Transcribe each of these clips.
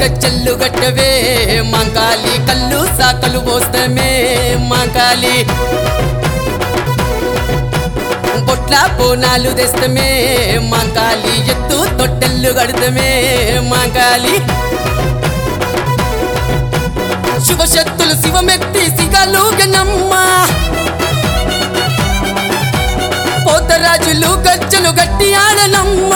గజ్జల్లు గట్టవే మాంకాలి కళ్ళు సాకలు పోస్తమే మాంకాలి పొట్ల బోనాలు తెస్తమే మాంకాలి ఎత్తు తొట్టెల్లు గడతమే మాంకాలి శివశక్తులు శివమెత్తి సిగలుగనమ్మ పోతరాజులు గజ్జలు గట్టి ఆడనమ్మ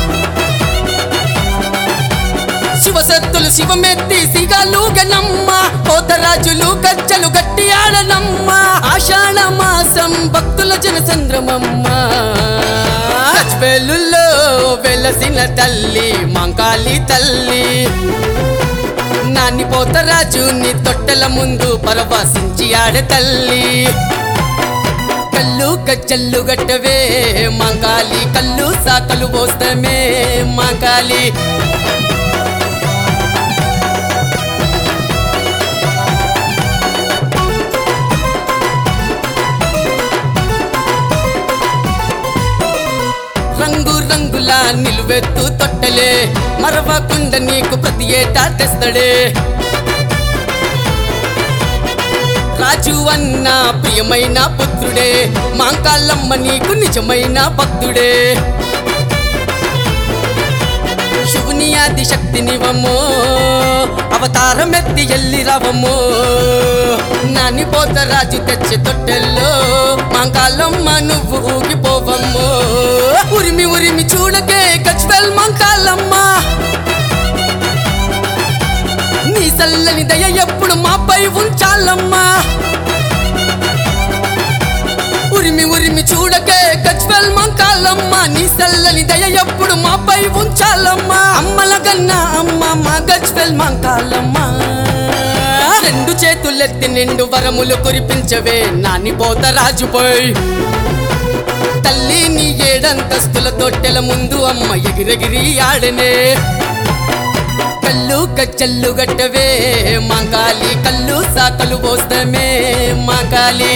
శివశక్తులు శివమెత్తి సిగలుగనమ్మ పోతరాజులు గజ్జలు గట్టి ఆడనమ్మ ఆషాఢ మాసం భక్తుల జనసంద్రమమ్మ గజ్వేలులో వెలసిన తల్లి మాంకాలి తల్లి నాని పోతరాజు నీ తొట్టెల ముందు పరవశించి ఆడే తల్లి కళ్ళు గజ్జల్లు గట్టవే మాంకాలి కళ్ళు సాకలు పోస్తమే మాంకాలి రంగు రంగుల నిలువెత్తు తొట్టలే మరవకుండ నీకు ప్రతి ఏటా తెస్తడే రాజు అన్న ప్రియమైన పుత్రుడే మాంకాలమ్మ నీకు నిజమైన భక్తుడే శివుని ఆది శక్తినివమ్మో అవతారమెత్తి ఎల్లి రావమ్మో నాని పోతరాజు తెచ్చే తొట్టెల్లో మాంకాలమ్మ నువ్వు ఊగిపోవమ్మో ఉరిమి ఉరిమి చూడకే గజ్వేల్ మాంకాలమ్మ నీ చల్లని దయ ఎప్పుడు మాపై ఉంచాలమ్మా ఉరిమి ఉరిమి చూడకే గజ్వేల్ మాంకాలమ్మ నీ చల్లని దయ ఎప్పుడు మాపై ఉంచాలమ్మా అమ్మల గన్న అమ్మ మా గజ్వేల్ మాంకాలమ్మ రెండు చేతులెత్తి నిండు వరములు కురిపించవే నాని పోతరాజుపై తల్లి నీ ఏడంతస్తుల తొట్టెల ముందు అమ్మ ఎగిరెగిరి ఆడనే కళ్ళు గజ్జల్లు గట్టవే మాంకాలి కళ్ళు సాకలు పోస్తమే మాంకాలి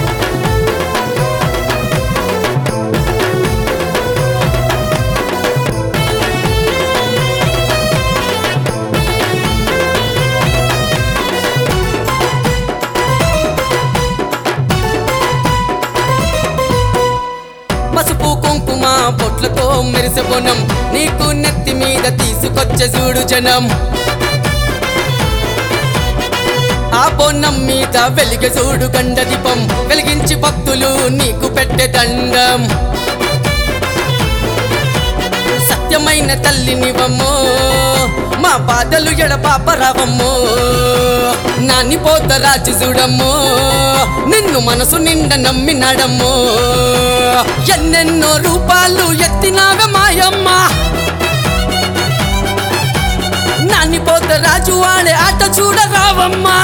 పసుపు కుంకుమ బొట్లతో మెరిసే బోనం నీకు నెత్తి మీద తీసుకొచ్చే చూడు జనం ఆ బోనం మీద వెలిగే చూడు గండ దీపం వెలిగించి భక్తులు నీకు పెట్టే దండం సత్యమైన తల్లినివమ్మో మా బాధలు ఎడపాపరావమ్మో నాని పోతరాజు చూడమ్మో నిన్ను మనసు నిండా నమ్మినాడమ్మో ఎన్నెన్నో రూపాలు ఎత్తినావే మాయమ్మ నాని పోతరాజు ఆడే ఆట చూడరావమ్మా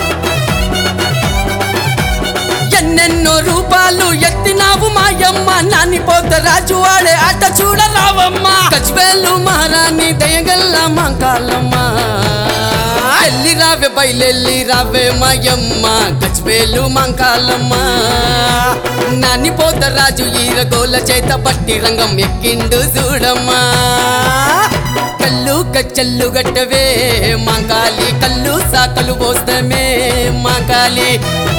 ఎన్నెన్నో రూపాలు ఎత్తినావు మాయమ్మ నాని పోతరాజు ఆడే ఆట చూడరావమ్మా గజ్వేలు మహారాణి దయగల్ల మాంకాలమ్మ ఎల్లి రావే బయలెల్లి రావే మాయమ్మ గజ్వేలు మాంకాలమ్మ నాని పోతరాజు ఈరగోల చేత పట్టి రంగం ఎక్కిండు చూడమ్మా కళ్ళు గజ్జల్లు గట్టవే మాంకాలి కళ్ళు సాకలు పోస్తమే మాంకాలి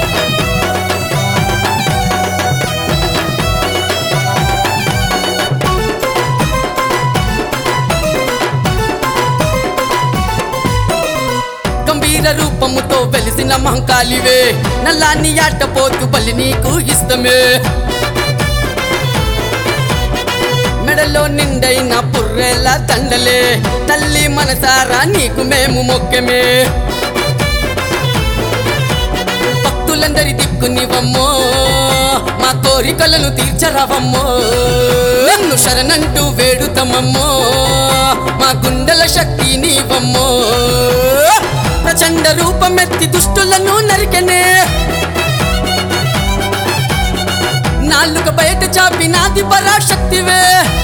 గంభీర రూపముతో వెలిసిన మహంకాళివే నల్లాని ఆటపోతు బలి నీకు ఇష్టమే మెడలో నిండైన పుర్రెల దండలే తల్లి మనసారా నీకు మేము మొక్కమే భక్తులందరి దిక్కునివమ్మో మా కోరికలను తీర్చరావమ్మో నన్ను శరణంటూ వేడుతమమ్మో మా గుండెల శక్తి నీవమ్మో ప్రచండ రూపమెత్తి దుష్టులను నరికెనే నాలుక బయట చాపినాది పరాశక్తివే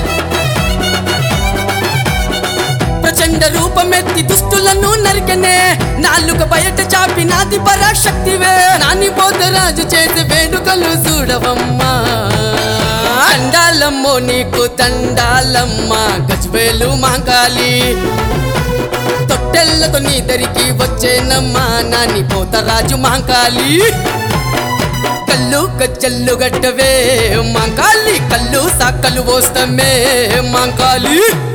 ప్రచండ రూపమెత్తి దుష్టులను నరికెనే నాలుక బయట చాపినాది పరాశక్తివే నాని పోతరాజు చేసే వేడుకలు చూడవమ్మా దండాలమ్మో నీకు దండాలమ్మ గజ్వేలు మాంకాలి పొట్టెళ్లతో నీ దరికి వచ్చేనమ్మా నాని పోతరాజు మాంకాళి కల్లు గజ్జల్లు గట్టవే మాంకాళి కల్లు సాకలు పోస్తమే మాంకాళి